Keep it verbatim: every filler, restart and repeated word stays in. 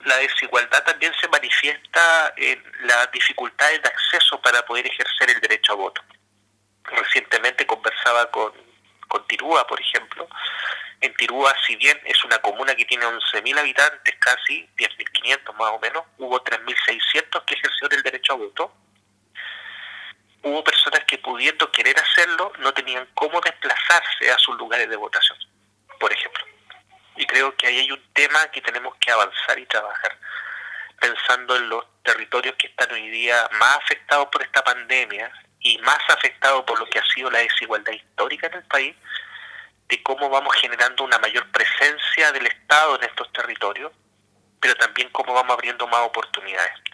la desigualdad también se manifiesta en las dificultades de acceso para poder ejercer el derecho a voto. Recientemente conversaba con, con Tirúa, por ejemplo. En Tirúa, si bien es una comuna que tiene once mil habitantes, casi diez mil quinientos más o menos, hubo tres mil seiscientos que ejercieron el derecho a voto. Hubo personas que, pudiendo querer hacerlo, no tenían cómo desplazarse a sus lugares de votación, por ejemplo. Y creo que ahí hay un tema que tenemos que avanzar y trabajar, pensando en los territorios que están hoy día más afectados por esta pandemia y más afectados por lo que ha sido la desigualdad histórica en el país, de cómo vamos generando una mayor presencia del Estado en estos territorios, pero también cómo vamos abriendo más oportunidades.